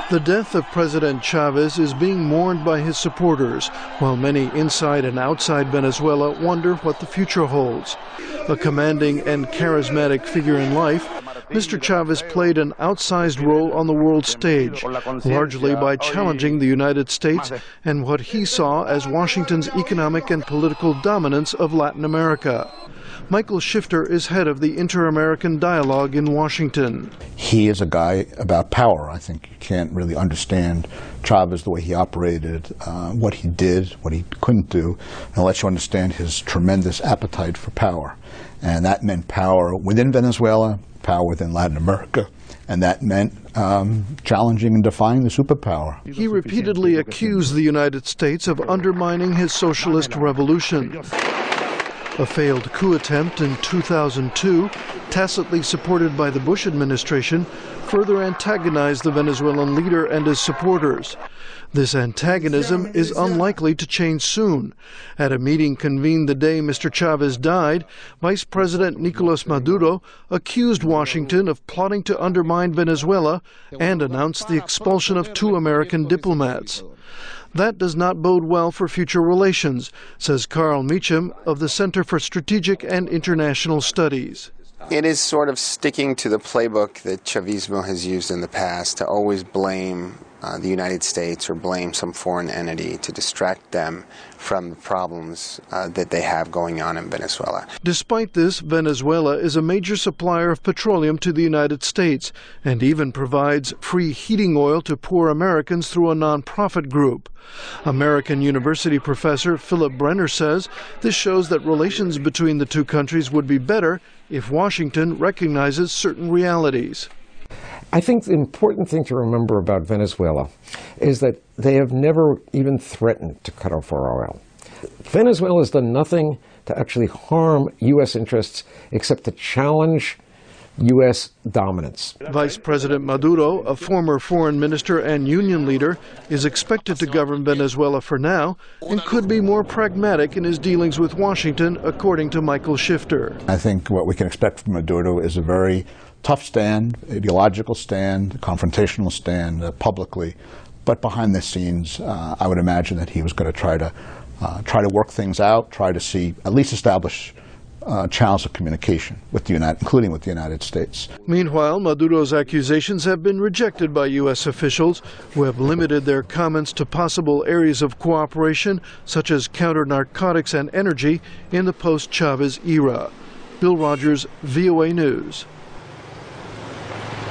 The death of President Chavez is being mourned by his supporters, while many inside and outside Venezuela wonder what the future holds. A commanding and charismatic figure in life, Mr. Chavez played an outsized role on the world stage, largely by challenging the United States and what he saw as Washington's economic and political dominance of Latin America. Michael Shifter is head of the Inter-American Dialogue in Washington. He is a guy about power. I think you can't really understand Chavez, the way he operated, what he did, what he couldn't do, unless you understand his tremendous appetite for power. And that meant power within Venezuela, power within Latin America, and that meant challenging and defying the superpower. He repeatedly accused the United States of undermining his socialist revolution. A failed coup attempt in 2002, tacitly supported by the Bush administration, further antagonized the Venezuelan leader and his supporters. This antagonism is unlikely to change soon. At a meeting convened the day Mr. Chavez died, Vice President Nicolas Maduro accused Washington of plotting to undermine Venezuela and announced the expulsion of 2 American diplomats. That does not bode well for future relations, says Carl Meacham of the Center for Strategic and International Studies. It is sort of sticking to the playbook that Chavismo has used in the past to always blame the United States or blame some foreign entity to distract them from the problems that they have going on in Venezuela. Despite this, Venezuela is a major supplier of petroleum to the United States and even provides free heating oil to poor Americans through a nonprofit group. American University professor Philip Brenner says this shows that relations between the two countries would be better if Washington recognizes certain realities. I think the important thing to remember about Venezuela is that they have never even threatened to cut off our oil. Venezuela has done nothing to actually harm U.S. interests except to challenge U.S. dominance. Vice President Maduro, a former foreign minister and union leader, is expected to govern Venezuela for now and could be more pragmatic in his dealings with Washington, according to Michael Shifter. I think what we can expect from Maduro is a very tough stand, ideological stand, confrontational stand publicly, but behind the scenes, I would imagine that he was going to try to work things out, try to see, at least establish channels of communication with including with the United States. Meanwhile, Maduro's accusations have been rejected by U.S. officials, who have limited their comments to possible areas of cooperation, such as counter-narcotics and energy, in the post-Chavez era. Bill Rogers, VOA News.